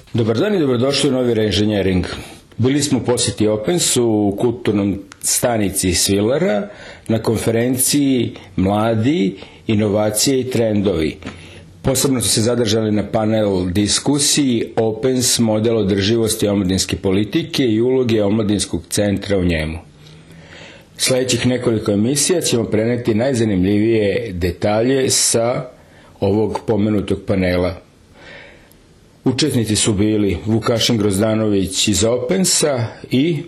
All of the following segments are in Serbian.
Dobar dan i dobrodošli u Novi reinženjering. Bili smo u posjeti Opensu u kulturnom stanici Svilara na konferenciji Mladi, inovacije i trendovi. Posebno su se zadržali na panel diskusiji Opens, model održivosti omladinske politike i uloge omladinskog centra u njemu. Sljedećih nekoliko emisija ćemo preneti najzanimljivije detalje sa ovog pomenutog panela. Učesnici su bili Vukašin Grozdanović iz Opensa i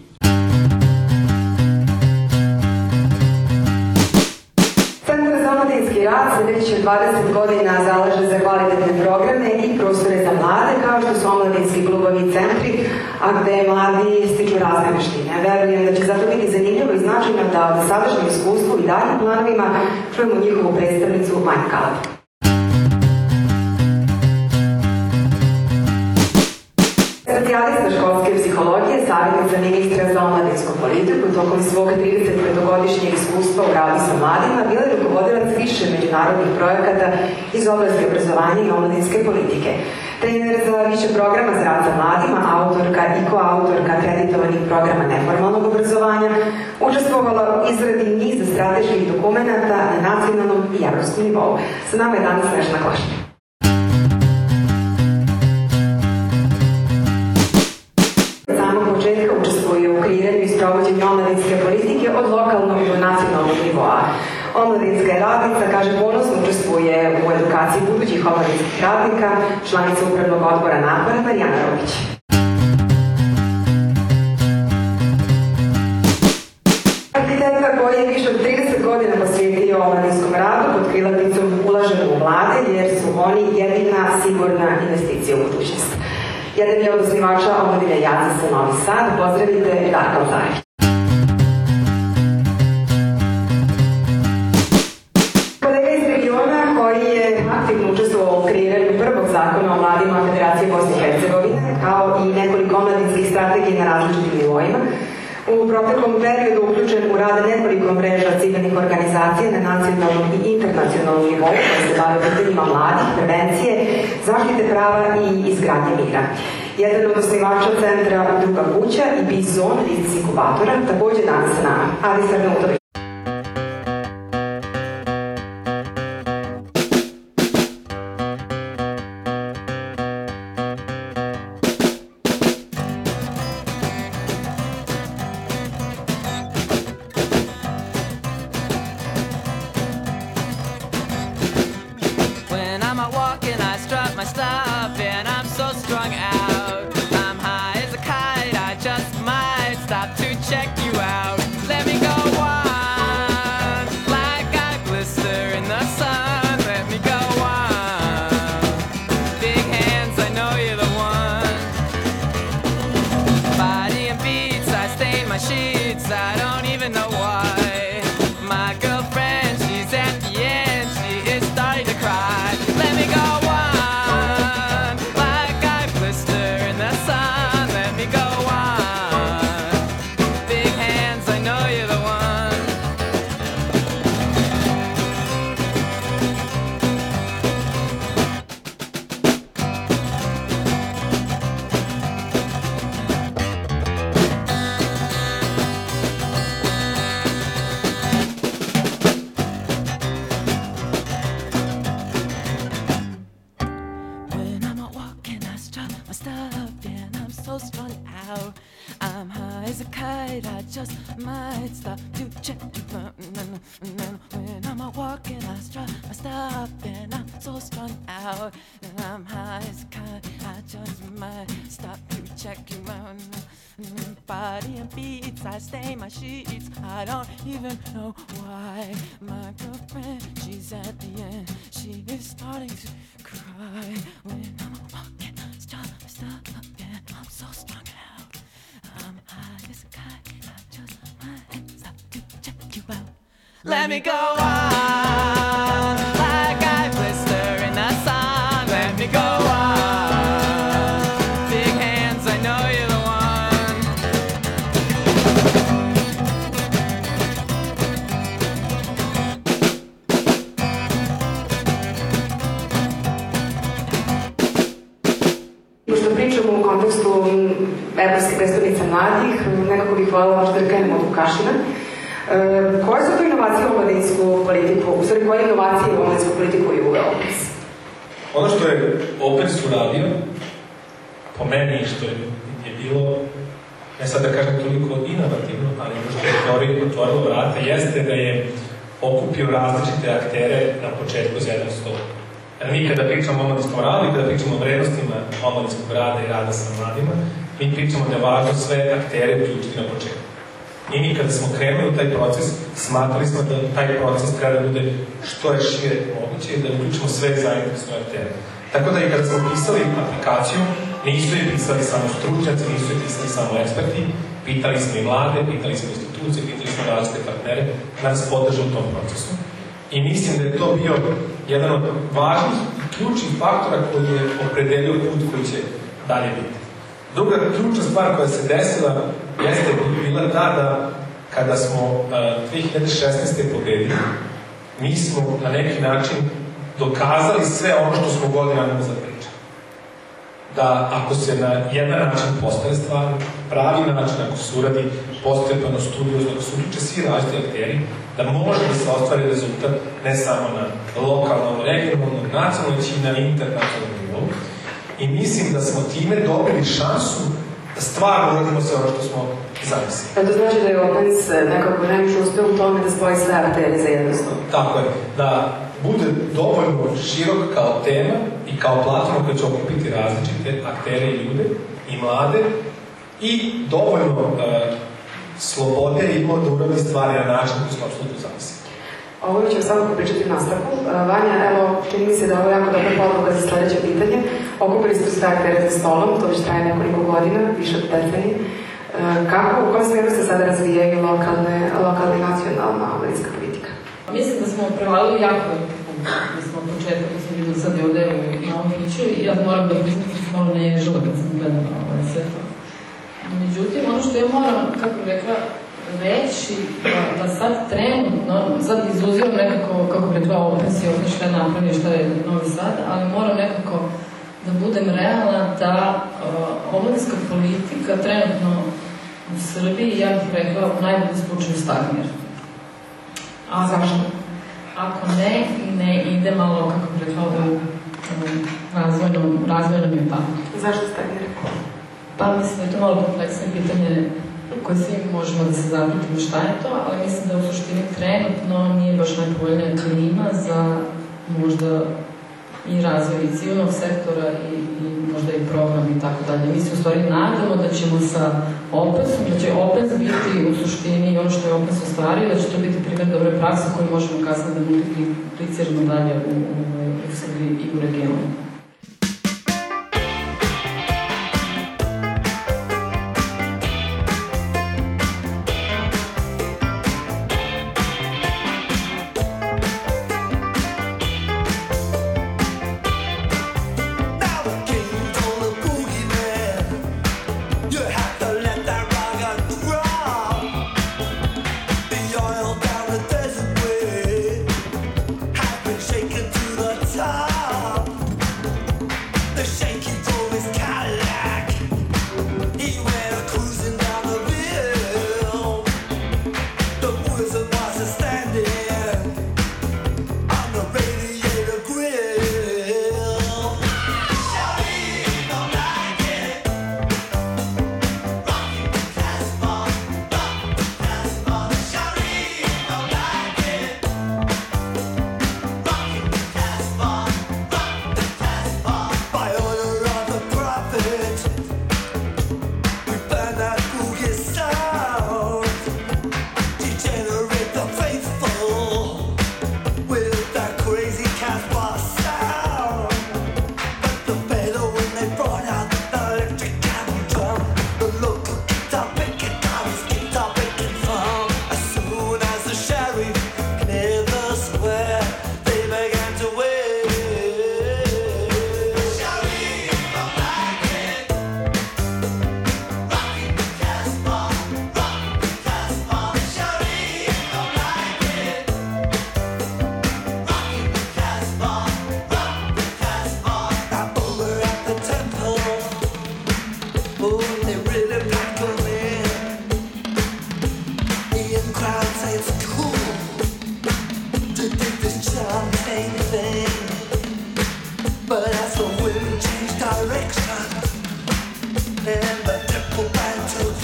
Centar za omladinski rad se već 20 godina zalaže za kvalitetne programe i prostore za mlade, kao što su omladinski klubovi i centri, a gde mladi stiču razne veštine. Verujem da će zato biti zanimljivo i značajno da o sadašnjem iskustvu i daljim planovima čujemo njihovu predstavnicu Manja Kalab. Specijalista školske psihologije, savjetnica ministra za omladinsku politiku, tokom svog 35-godišnjeg iskustva u radu sa mladima, bila je rukovodilac više međunarodnih projekata iz oblasti obrazovanja i omladinske politike. Trener za više programa za rad sa mladima, autorka i koautorka akreditovanih programa neformalnog obrazovanja, učestvovala u izradi niza strateških dokumenata na nacionalnom i evropskom nivou. Sa nama je danas Snežana Klašnja. Početka učestvuje u kreiranju i sprovođenju omladinske politike od lokalnog do nacionalnog nivoa. Omladinska radnica, kaže, ponosno učestvuje u edukaciji budućih omladinskih radnika, članica upravnog odbora Napora Marijana Robić. Arhitekta koji je više od 30 godina posvetio omladinskom radu pod krilaticom ulažemo u mlade, jer su oni jedina sigurna investicija u budućnost. Jedan je od osnivača Omladine Jazisa Novi Sad. Pozdravite Darka Lazarić. Kolega iz regiona koji je aktivno učestvovao u kreiranju prvog zakona o mladima Federacije Bosne i Hercegovine, kao i nekoliko omladinskih strategija na različitim nivoima, u proteklom periodu uključen u rad nekoliko mreža civilnih organizacija na nacionalnom i internacionalnom nivou koji se bave pitanjima mladih, prevencije, zaštite prava i izgradnje mira. Jedan od osnivača centra Druga kuća i Bizon iz inkubatora također danas sa nama. Adi Sarnautović. Let me go on, like I blister in the sun. Let me go on, big hands, I know you're the one. Pošto pričamo kontekstu evropske prestolnice mladih, nekako bih voljela možda da krenemo od Vukašina. Koje su to inovacije u omladinsku politiku, u stvari koje inovacije u omladinsku politiku je uveo Opens? Ono što je Opens uradio, po meni, što je bilo, ne sad da kažem toliko inovativno, ali možda je teorija otvorilo vrata, jeste da je okupio različite aktere na početku za jedan stol. Mi kada pričamo o omladinskom radu i kada pričamo o vrednostima omladinskog rada i rada sa mladima, mi pričamo da je važno sve aktere uključiti na početku. I mi kada smo krenuli u taj proces, smatrali smo da taj proces treba da bude što je šire moguće i da uključimo sve zainteresovane aktere. Tako da i kada smo pisali aplikaciju, nisu je pisali samo stručnjaci, nisu je pisali samo eksperti, pitali smo i mlade, pitali smo institucije, pitali smo različite partnere da nas podrže u tom procesu. I mislim da je to bio jedan od važnih i ključnih faktora koji je opredelio put koji će dalje biti. Druga ključna stvar koja se desila jeste bila ta da kada smo 2016. pobedili, mi smo na neki način dokazali sve ono što smo godinama zapričali. Da ako se na jedan način postane stvar, pravi način, ako se uradi postepeno, studiozno, ako se uključe svi različiti akteri, da može da se ostvari rezultat ne samo na lokalnom, regionalnom, nacionalnom, već i na internacionalnom nivou. I mislim da smo time dobili šansu da stvarno uradimo sve ono što smo zamislili. To znači da je Opens nekako najviše uspeo u tome da spoji sve aktere za jedno stol. Tako je, da bude dovoljno širok kao tema i kao platforma koja će okupiti različite aktere i ljude i mlade i dovoljno slobode i da uradi stvari na način koji smo apsolutno zamislili. Ovo ćemo samo popričati u nastavku. Vanja, evo, čini mi se da ovo je jako dobra podloga za sledeće pitanje. Okupili ste sve aktere za stolom, to već traje nekoliko godina, više od decenije. U kojem smjeru se sada razvijaju lokalna i nacionalna omladinska politika? Mislim da smo prevalili jako da smo od početka, da smo videli sad i ovde na ovom priču i ja moram da priznam da sam malo neježila kad sam gledala sve to. Međutim, ono što ja moram, kako bih rekla, reći da sad trenutno, sad izuzivam nekako, kako bih rekla, Opens i ovdje šta je napravio, šta je Novi Sad, ali moram nekako da budem realna da omladinska politika trenutno u Srbiji, ja bih rekla, u najboljem slučaju stagnira. A zašto? Ako ne ide malo, kako bih rekla, u razvojnom impaktu. Zašto stagnira? Pa mislim da je to malo kompleksno pitanje koje svi možemo da se zapitimo šta je to, ali mislim da u suštini trenutno nije baš najpovoljnija klima za možda i razvoj i civilnog sektora i možda i program i tako dalje. Mi se u stvari nadamo da ćemo sa Opensom, da će Opens biti u suštini ono što je Opens ostvario, da će to biti primjer dobre prakse koju možemo kasnije da multipliciramo dalje u Srbiji i u regionu. Shake it to the top.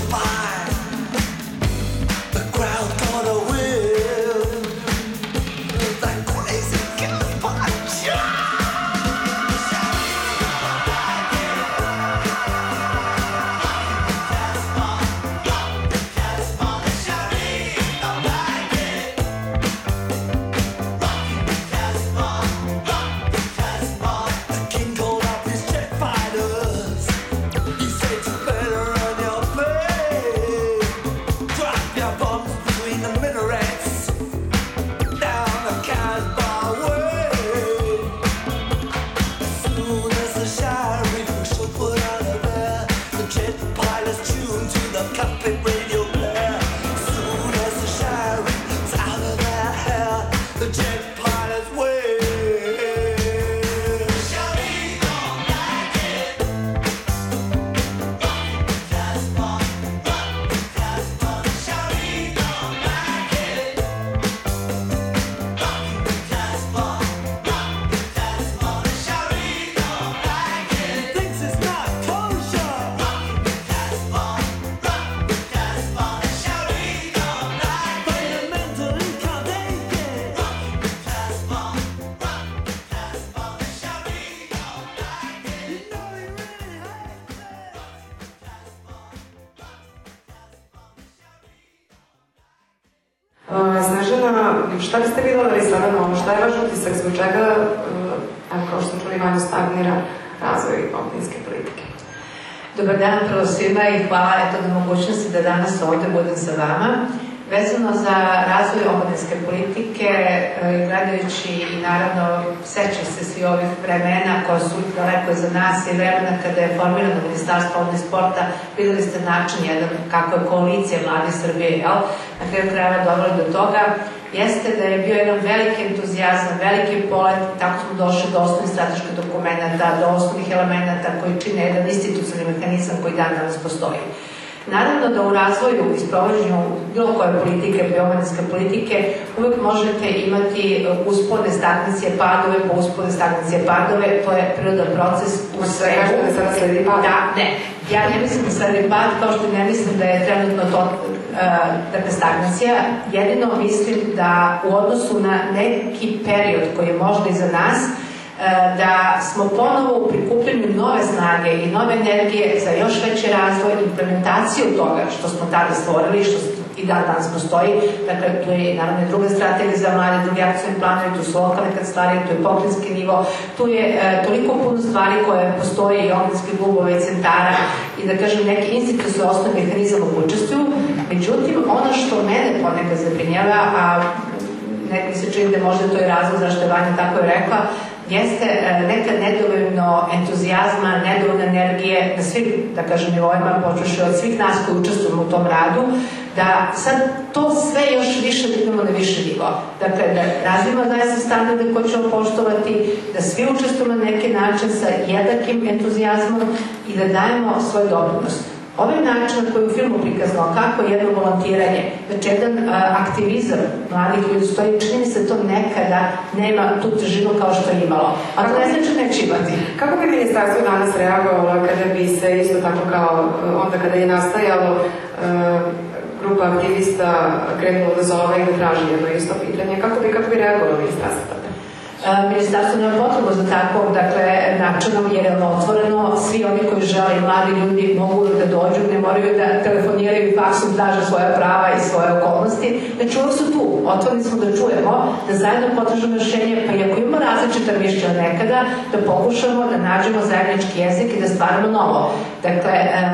Snežana, šta biste vi dodali sada na ovo? Šta je vaš utisak zbog čega, kao što čuli, manje stagnira razvoj omladinske politike? Dobar dan prvo svima i hvala na mogućnosti da danas ovde budem sa vama. Vezano za razvoj omladinske politike, gledajući i naravno seća se svi ovih vremena koja su daleko iza nas i vremena kada je formirano Ministarstvo omladine i sporta, videli ste način jedan kako je koalicija Mladih Srbije, na kraju krajeva doveli do toga, jeste da je bio jedan veliki entuzijazam, veliki polet, tako smo došli do osnovnih strateških dokumenta, do osnovnih elemenata koji čine jedan institucionalni mehanizam koji dan danas postoji. Naravno da u razvoju i sprovođenju bilo koje politike, omladinske politike, uvek možete imati uspone, stagnacije, padove, po uspone, stagnacije, padove, to je prirodan proces u svemu. Kažete da sada sledi pad? Da, ne. Ja ne mislim da sledi pad, kao što ne mislim da je trenutno to stagnacija. Jedino mislim da u odnosu na neki period koji je možda iza nas, da smo ponovo u prikupljenju nove snage i nove energije za još veći razvoj, implementaciju toga što smo tada stvorili, što i dan danas postoji. Dakle, tu je naravno i druga strategija za mlade, drugi akcioni planovi, tu su lokalne kancelarije, tu je pokrajinski nivo, tu je toliko puno stvari koje postoji i omladinskih klubova i centara i da kažem neki institucionalni osnovni mehanizam u učestvuju. Međutim, ono što mene ponekad zabrinjava, a nekaj se čini da možda to je razlog zašto je Vanja tako je rekla, jeste nekad nedovoljno entuzijazma, nedovoljno energije na svim, da kažem, nivoima, počuši od svih nas koji učestvujemo u tom radu, da sad to sve još više dignemo na više nivo. Dakle, da razvijemo zaista standarde koje ćemo poštovati, da svi učestvujemo na neki način sa jednakim entuzijazmom i da dajemo svoj doprinos. Ovaj način koji je u filmu prikazano, kako je jedno volontiranje, znači jedan aktivizam mladih ljudi stoji, čini mi se to nekada nema tu težinu kao što je imalo. A to ne znači neće imati. Kako bi ministarstvo danas reagovalo kada bi se isto tako kao onda kada je nastajalo grupa aktivista krenula da zove i da traži jedno isto pitanje, kako bi reagovalo ministarstvo tada? Ministarstvo nema potrebu za takvom, dakle, načinom jer je otvoreno, svi oni koji žele, mladi ljudi mogu da dođu, ne moraju da telefoniraju i faksom traže svoje prava i svoje okolnosti, znači uvijek su tu, otvoreni smo da čujemo, da zajedno potražimo rešenje, pa i ako imamo različita mišljenja nekada, da pokušamo da nađemo zajednički jezik i da stvaramo novo. Dakle,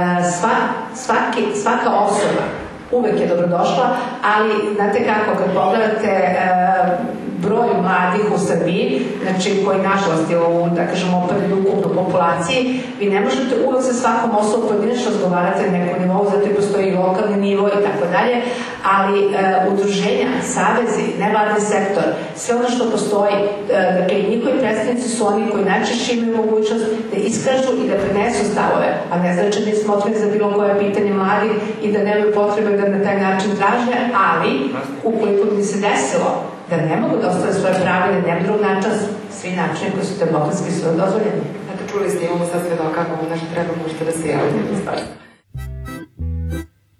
svaka osoba uvek je dobrodošla, ali znate kako, kad pogledate broj mladih u Srbiji, znači koji nažalost je u, da kažemo, opet ukupnu populaciji, vi ne možete uvek sa svakom osobom pojedinačno razgovarati na nekom nivou, zato i postoji i lokalni nivo i tako dalje, ali udruženja, savezi, nevladni sektor, sve ono što postoji, dakle i njihovi predstavnici su oni koji najčešće imaju mogućnost da iskažu i da prenesu stavove, a ne znači da smo otvoreni za bilo koje pitanje mladih i da nemaju potrebe da na taj način traže, ali ukoliko bi se desilo da ne mogu da ostave svoje prave ili nema drugog načina, svi načini koji su demokratski su dozvoljeni. Dakle, čuli ste, imamo sad svedoka, ako nešto treba, možete da se javite.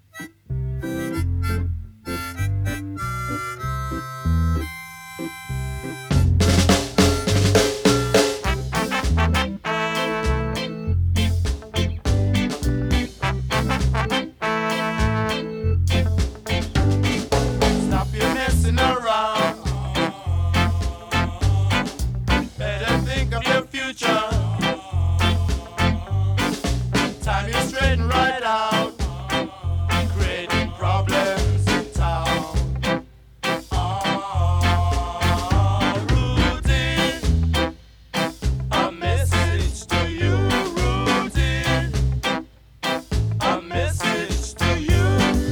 straighten right out, creating problems in town. Routine, a message to you. Routine, a message to you.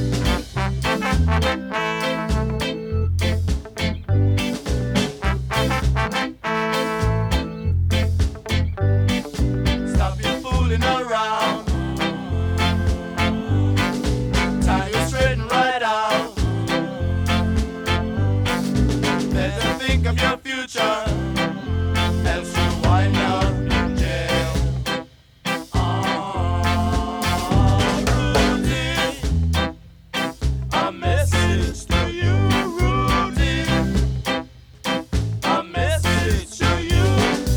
Stop your fooling around. Tie you straight and right out. Better think of your future, else you wind up in jail. Routine, a message to you. Routine, a message to you.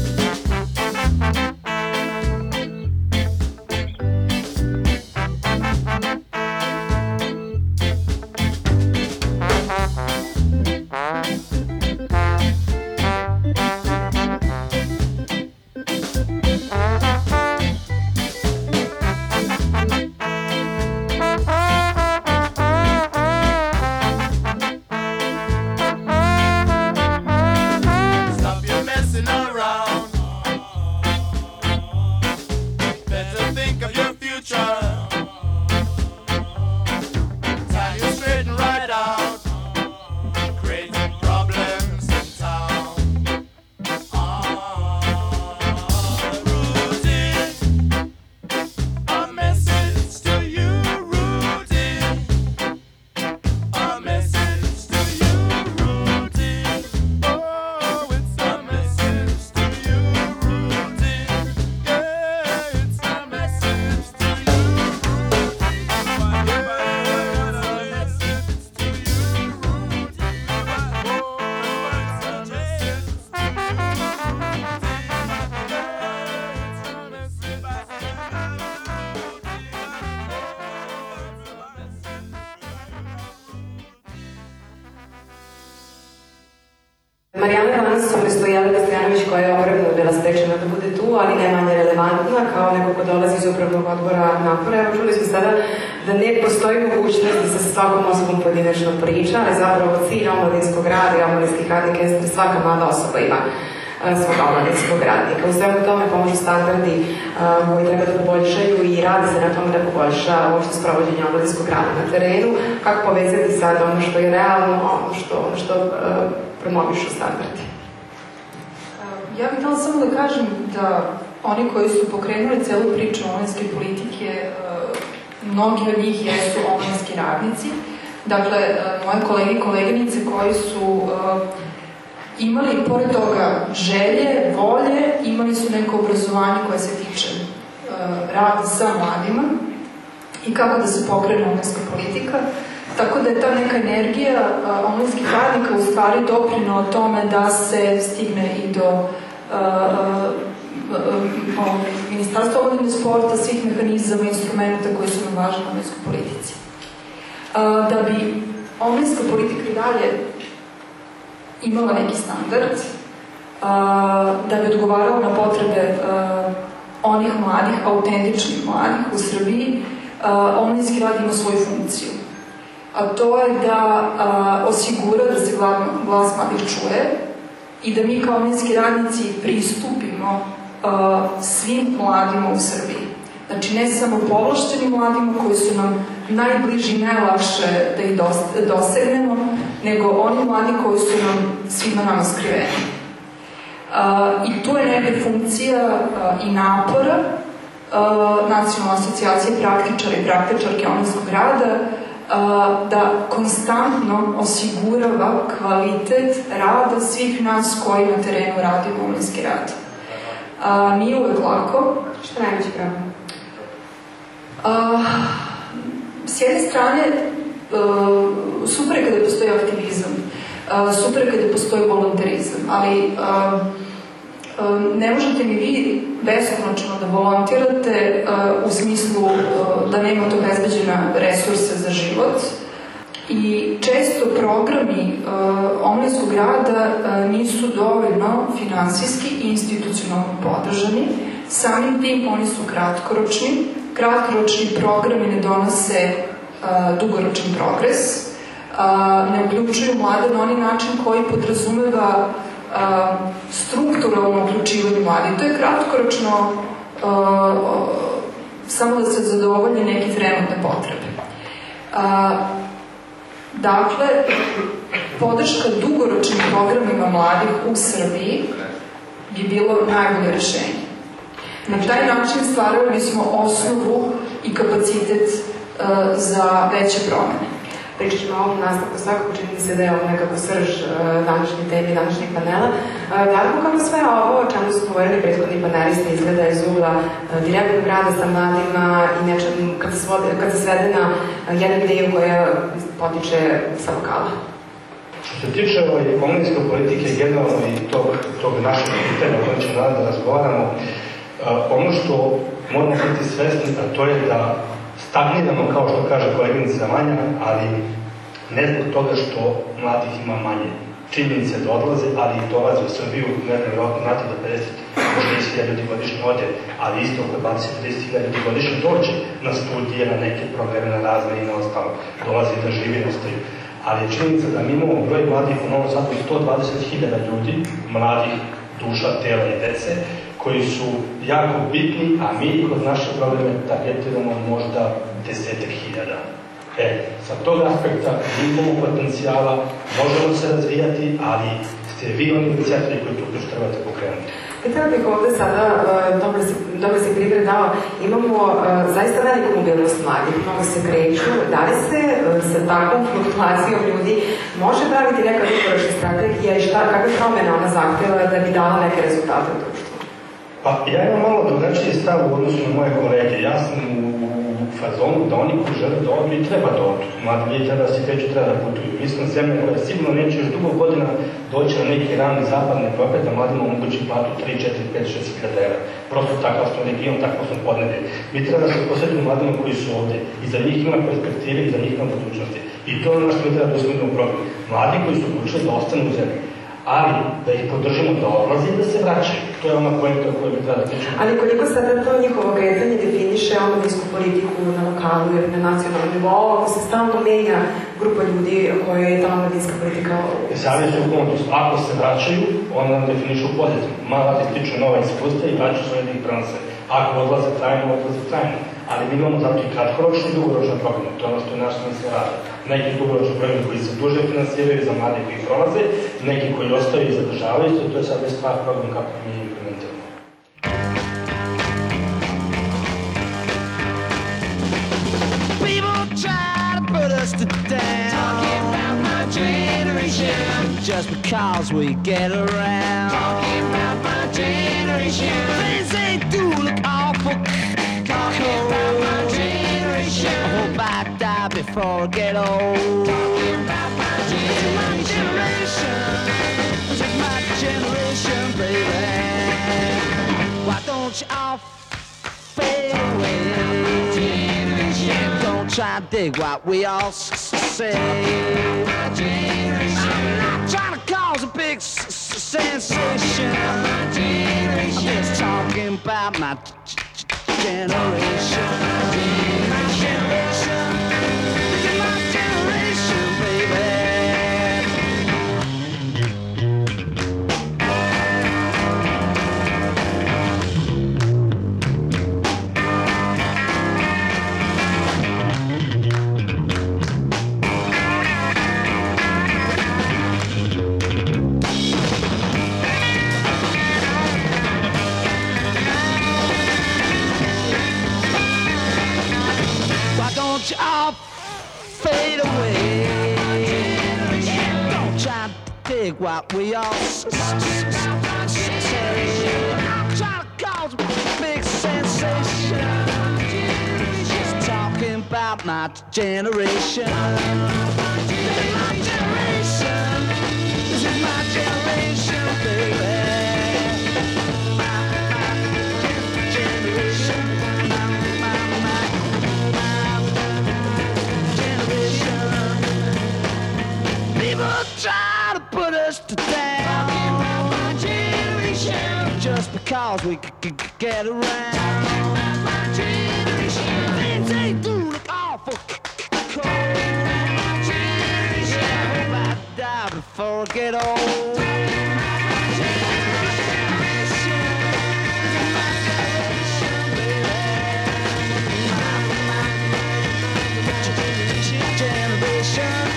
Stop your messing around. Better think of your future. Tie you straight and right out, creating problems in town. Routine, a message to you. Routine, a message to you. Routine, oh, it's a message to you. Routine, yeah, it's a message to you. Marijana je danas umjesto Jelena Stojanović, koja je opravdano bila sprečena da bude tu, ali ne manje relevantna, kao neko ko dolazi iz upravnog odbora Napora. Evo, čuli smo sada da ne postoji mogućnost da se sa svakom osobom pojedinačno priča, ali zapravo cilj omladinskog rada i omladinskih radnika je da svaka mlada osoba ima svog omladinskog radnika. U svemu tome pomožu standardi koji treba da poboljšaju i radi se na tome da poboljša uopšte sprovođenje omladinskog rada na terenu, kako povezati sad ono što je realno, ono što promovišu standardi. Ja bih htjela samo da kažem da oni koji su pokrenuli celu priču omladinske politike, mnogi od njih jesu omladinski radnici. Dakle, moje kolege i koleginice koji su imali, pored toga, želje, volje, imali su neko obrazovanje koje se tiče rada sa mladima i kako da se pokrene omladinska politika. Tako da je ta neka energija omladinskih radnika u stvari doprinela tome da se stigne i do Ministarstva omladine sporta, svih mehanizama i instrumenta koji su nam važni u omladinskoj politici. Da bi omladinska politika i dalje imala neki standard, da bi odgovarala na potrebe onih mladih, autentičnih mladih u Srbiji, omladinski rad ima svoju funkciju. A to je da osigura da se glas mladih čuje i da mi kao omladinski radnici pristupimo svim mladima u Srbiji. Znači, ne samo povlašćenim mladima koji su nam najbliži i najlakše da ih dosegnemo, nego oni mladi koji su nam svima nama skriveni. I tu je neka funkcija i napora Nacionalne asocijacije praktičara i praktičarke omladinskog rada da konstantno osigurava kvalitet rada svih nas koji na terenu radimo omladinski rad. Nije uvek lako. Šta je najveći problem? S jedne strane, super je kada postoji aktivizam, super je kada postoji volonterizam, ali ne možete mi vi beskonačno da volontirate u smislu da nemate obezbeđena resurse za život. I često programi omladinskog rada nisu dovoljno finansijski i institucionalno podržani. Samim tim oni su kratkoročni, kratkoročni programi ne donose dugoročan progres, ne uključuju mlade na onaj način koji podrazumeva strukturalno uključivanje mlade. To je kratkoročno samo da se zadovolje neke trenutne potrebe. Dakle, podrška dugoročnim programima mladih u Srbiji bi bilo najbolje rešenje. Na taj način stvarali smo osnovu i kapacitet za veće promene. Pričat ćemo o ovom nastavku, svakako čini mi se da je ovo nekako srž današnje teme i današnjeg panela. Naravno, kako sve ovo, o čemu su govorili prethodni panelisti, izgleda iz ugla direktnog rada sa mladima i nečem, kad se svede na jednu ideju koja potiče sa lokala. Što se tiče ekonomijske politike, generalno i tog našeg pitanja o kojem ćemo da razgovaramo, ono što moramo biti svesni, a to je da stagniramo, kao što kaže koleginica Manja, ali ne zbog toga što mladih ima manje. Činjenice da odlaze, ali i dolaze u Srbiju, nevjerojatno znate da 50-60.000 ljudi godišnje ode, ali isto oko 20-30.000 ljudi godišnje dođe na studije, na neke programe, na razne i na ostalo. Dolaze da živi, ostaju. Ali je činjenica da mi imamo broj mladih u Novom Sadu 120.000 ljudi, mladih duša, tela i dece, koji su jako bitni, a mi kroz naše programe targetiramo možda 10.000. Sa tog aspekta imamo potencijala, možemo se razvijati, ali ste vi oni inicijatori koji tu još trebate pokrenuti. Pitala bih ovde sada, dobro si primjer dao, imamo zaista veliku mobilnost mladih, mnogo se kreću, da li se sa takvom fluktuacijom ljudi može praviti neka dugoročna strategija i kakve promene ona zahtjeva da bi dala neke rezultate u društvu? Pa ja imam malo drugačiji stav u odnosu na moje kolege. Ja sam u fazonu da oni koji žele da odu i treba da odu. Mladi ljudi treba da se kreću, treba da putuju. Mi smo zemlja koja sigurno neće još dugo godina doći na neki rani zapadne Evrope da mladima omogući platu 3, 4, 5, 6 hiljada evra. Prosto takav smo region, takav smo podnebi. Mi treba da se posvetimo mladima koji su ovde. I za njih ima perspektive i za njih ima budućnosti. I to je ono što mi treba da usmjerimo u program. Mladi koji su odlučili da ostanu u zemlji. Ali da ih podržimo da odlaze i da se vraćaju. To je ona pojenta o kojoj bi treba da pričamo. Ali koliko sada to njihovo kretanje definiše omladinsku politiku na lokalu ili na nacionalnom nivou, ako se stalno menja grupa ljudi koje je ta omladinska politika... Zavisi u kontekstu. Ako se vraćaju, onda nam definišu pozitivno. Mladi stiču nova iskustva i vraćaju svoje da ih prenose. Ako odlaze trajno, odlaze trajno. Ali mi imamo zato i kratkoročni i dugoročni program. To je ono što je naš smisla rada. Neki dugoročni programi koji se duže finansiraju za mlade koji prolaze, neki koji ostaju i zadržavaju se, to je sad već stvar program kako mi implementiramo. People try to put us to down, talking about my generation, just because we get around, talking about my generation, things they do look awful, talking about my generation, I hope I die before I get old, talking about my generation, this is my generation, baby, why don't you all fade away, don't try to dig what we all say, I'm not trying to cause a big sensation, I'm just talking about my generation, my generation, this is my generation, baby. Don't you all fade away, don't try to dig what we all say, I'm trying to cause a big sensation, just talking about my generation, this is my generation, this is my generation, baby, my generation. People try to put us to down, talking about my generation, just because we get around, talking about my generation. awful cold. My generation, I hope I die before I get old. My generation, my generation, baby. My generation.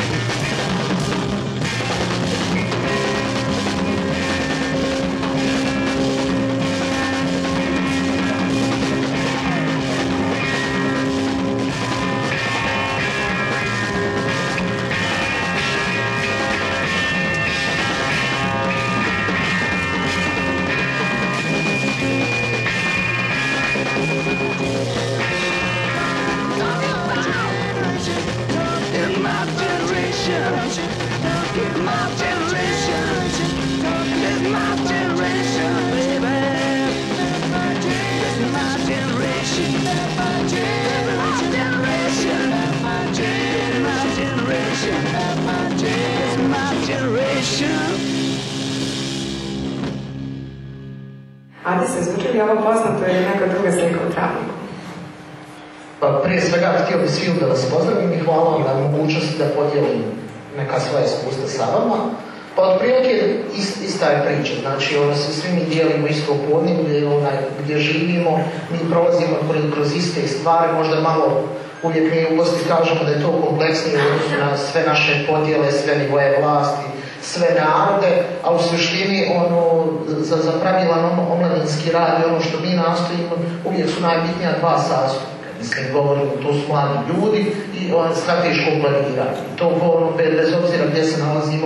Adi, se zvuči li ovo poznato ili neka druga slika u travniku? Pa prije svega htio bih sviju da vas pozdravim i hvala vam na mogućnosti da podijelim neka svoja iskustva sa vama. Pa otprilike ista je priča, znači svi mi dijelimo isto podneblje, gdje živimo, mi prolazimo kroz iste stvari, možda malo uvijek mi u Bosni kažemo da je to kompleksnije u odnosu na sve naše podjele, sve nivoje vlasti, sve narode, a u suštini za pravilan omladinski rad i ono što mi nastojimo uvijek su najbitnija dva sastupka. Mislim, govorimo, to su mladi ljudi i strateško planiranje. To bez obzira gdje se nalazimo,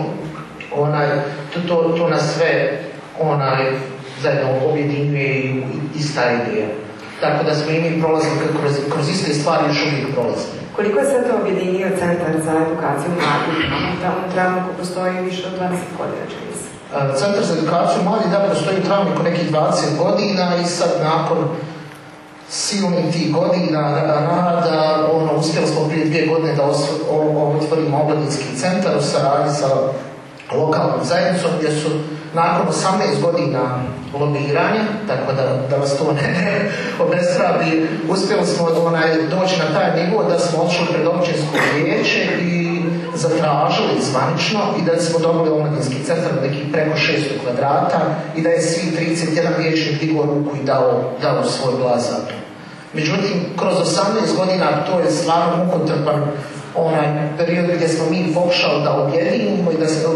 to nas sve zajedno objedinjuje i ista ideja. Tako da smo i mi prolazili kroz iste stvari još uvijek prolazili. Koliko je sve to objedinio Centar za edukaciju mladih? U Travniku postoji više od 20 godina, čini se. Centar za edukaciju mladih da postoji u Travniku nekih 20 godina i sad nakon silnih tih godina rada uspjeli smo prije 2 godine da otvorimo omladinski centar u saradnji sa lokalnom zajednicom gdje su nakon 18 godina lobiranja, tako da vas to ne obeshrabri, uspjeli smo doći na taj nivo da smo odšli pred općinsko vijeće i zatražili zvanično i da smo dobili omladinski centar nekih preko 600 kvadrata i da je svi 31 vijećnik digao ruku i dao svoj glas za to. Međutim, kroz 18 godina to je stvarno mukotrpan period gdje smo mi pokušali da objedinimo i da se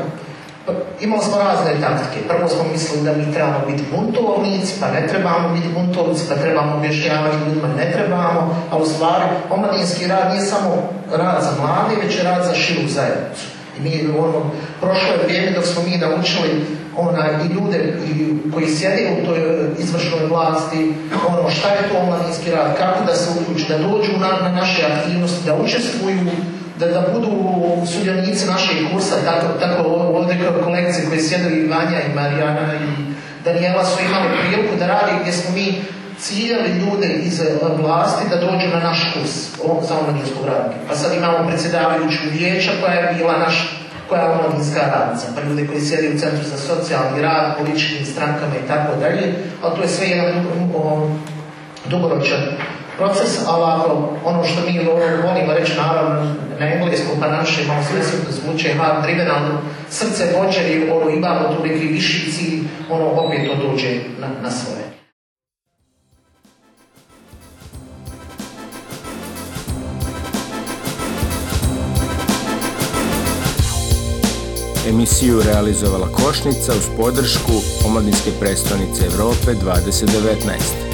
imali smo razne taktike. Prvo smo mislili da mi trebamo biti buntovnici, pa ne trebamo biti buntovnici, pa trebamo objašnjavati ljudima, ne trebamo, a u stvari omladinski rad nije samo rad za mlade, već je rad za širu zajednicu. I mi prošlo je vrijeme dok smo mi naučili i ljude koji sjede u toj izvršnoj vlasti, šta je to omladinski rad, kako da se uključi, da dođu na naše aktivnosti, da učestvuju, da budu sudionici našeg kursa, tako ovdje kolegice koje sjede i Vanja i Marijana i Daniela su imali priliku da radi gdje smo mi ciljali ljude iz vlasti da dođu na naš kurs za omladinskog radnika. Pa sad imamo predsjedavajuću vijeća koja je bila koja je omladinska radnica, pa ljudi koji sjede u Centru za socijalni rad, političkim strankama i tako dalje, ali to je sve jedan dugoročan proces, ali ono što mi volimo reći naravno na engleskom, pa naše malo sve zvuče hard driven, ali srce vođe i imamo tu neki viši cilj, opet to dođe na svoje. Emisiju realizovala Košnica uz podršku Omladinske predstavnice Evrope 2019.